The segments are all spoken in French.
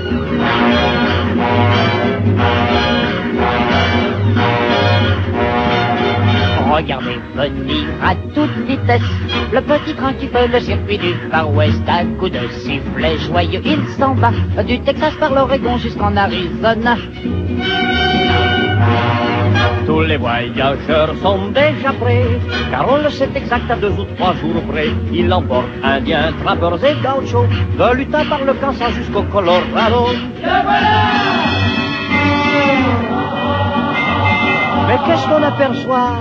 Regardez venir à toute vitesse le petit train qui fait le circuit du Far West. À coups de sifflet joyeux, il s'en va du Texas par l'Oregon jusqu'en Arizona. Tous les voyageurs sont déjà prêts, car on le sait exact à 2 ou 3 jours près. Il emporte Indiens, trappeurs et gauchos, de l'Utah par le Kansas jusqu'au Colorado. Le voilà! Mais qu'est-ce qu'on aperçoit?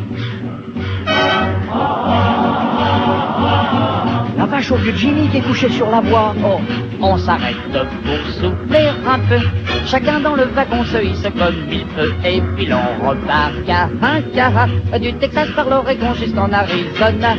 La vache au vieux Jimmy qui est couché sur la voie. Oh, on s'arrête pour souffler un peu. Chacun dans le wagon se hisse comme il peut. Et puis l'on repart car du Texas par l'Oregon jusqu'en Arizona.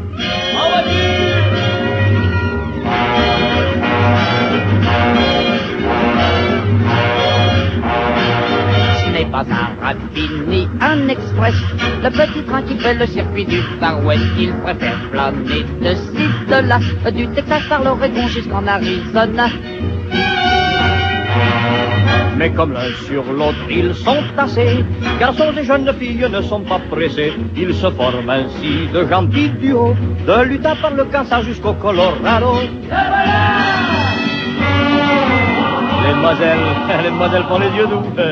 Pas un rapide ni un express, le petit train qui fait le circuit du Far West. Il préfère planer de ci, de là, du Texas par l'Oregon jusqu'en Arizona. Mais comme l'un sur l'autre ils sont tassés, garçons et jeunes filles ne sont pas pressés. Ils se forment ainsi de gentils duos, de l'Utah par le Kansas jusqu'au Colorado. Les demoiselles font les yeux doux.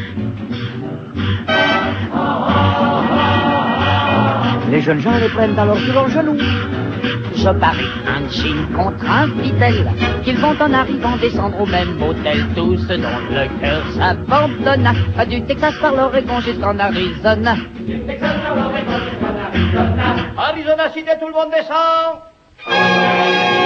Les jeunes gens les prennent alors sur leurs genoux. Je parie un Chine contre un fidèle, qu'ils vont en arrivant descendre au même hôtel. Tous ce dont le cœur s'abandonna, du Texas par l'Oregon jusqu'en Arizona. Du Texas par l'Oregon jusqu'en Arizona. Arizona City, tout le monde descend.